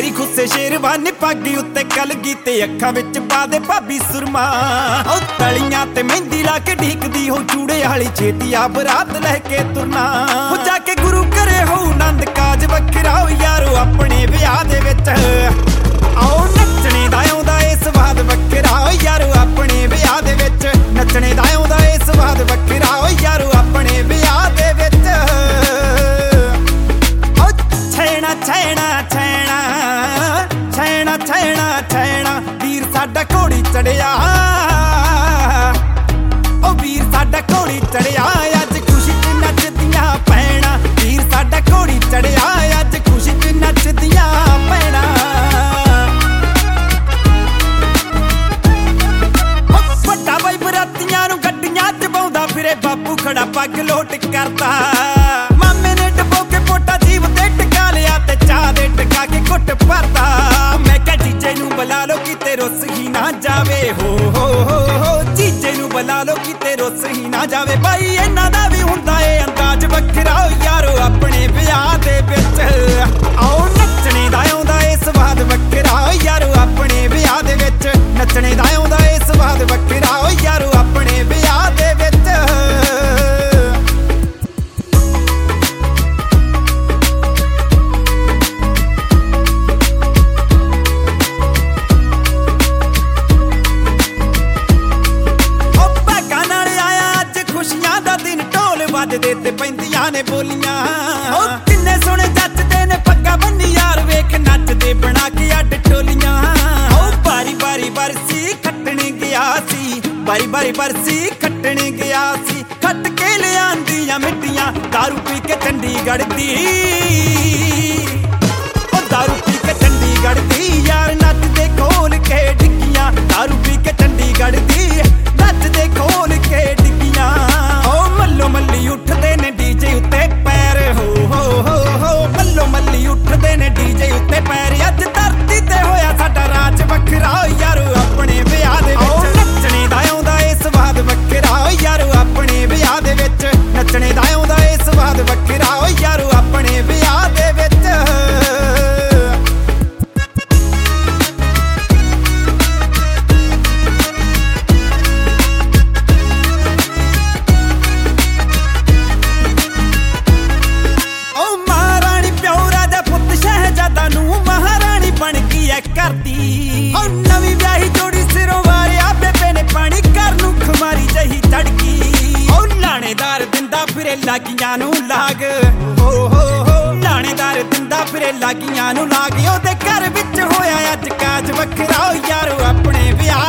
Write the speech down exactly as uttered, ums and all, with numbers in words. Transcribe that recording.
तेरी खुस्से शेरवानी पग उत्ते कलगी ते अखां विच पा दे भाभी सुरमा। ओ तलियां ते मेहंदी ला के ढीकदी हो चूड़े वाली छेती आ बरात लैके तुरना। हो जाके गुरु करे हो नंद काज वखरा हो यारो अपने विआह दे विच आओ नचने दा आउंदा ए स्वाद वखरा हो यारो अपने विआह दे विच नचने दा आउंदा ए स्वाद वखरा हो यारो अपने विआह दे विच। ओ छैना छैना छैना छैना छैना छैना वीर साडा घोड़ी चढ़िया। ओ वीर साडा घोड़ी चढ़िया अज खुशी च नचदियां भैणां। वीर साडा घोड़ी चढ़िया अज खुशी च नचदियां भैणां। वड्डा बाई बरातियां नूं गड्डियां च पाउंदा फिरे बापू खड़ा पग लोट करदा। मामे ने डबो के पोटा जीव ते टका लिया ते चाह दे टका के घुट भरदा। मैं क्या जीजे नूं बुला लो किते रुस ही ना जावे हो हो हो हो जीजे नूं बुला लो किते रुस ही ना जावे। भाई इन्हां दा भी हुंदा ए अंदाज वखरा हो यारो अपने विआह दे विच आओ नचने दा आउंदा ए स्वाद वखरा हो यारो अपने विआह दे विच नचने दा आउंदा ए स्वाद वखरा हो यारो अपने विआह दे विच। वजदे ते पैंदियां ने बोलियां ओ किन्ने सोहणे जचदे ने पग्गा बन्नी यार वेख नचदे बना के अड्ड टोलियां। ओ बारी बारी बरसी खट्टने गया सी बारी बारी बरसी खट्टने गया सी खट के लियांदियां मिट्टियां दारू पी के चंडीगढ़ दी। ओ दारू पी के चंडीगढ़ दी यार नचदे खोल के डिग्गियां। दारू पी के चंडीगढ़ दी नचदे खोल के डिग्गियां। ओ मल्लो मल्ली उठदे ने डीजे उत्ते पैर हो हो हो हो मल्लो मल्ली उठदे ने डीजे उत्ते पैर। अज धरती ते होया साडा राज वखरा हो यारो अपने विआह दे विच नचने दा आउंदा ए स्वाद वखरा हो यारो अपने विआह दे विच नचने दा आउंदा ए स्वाद वखरा हो यारो अपने विआह दे विच। करदी ओ नवी ब्याही जोड़ी सिरों वारिया बेबे ने पानी घर नूं खुमारी जही तड़की। ओ लाणेदार दिंदा फिरे लागियां नूं लाग हो हो हो लाणेदार दिंदा फिरे लागियां नूं लाग। ओदे घर विच होया अज काज वखरा हो यारो अपने विआह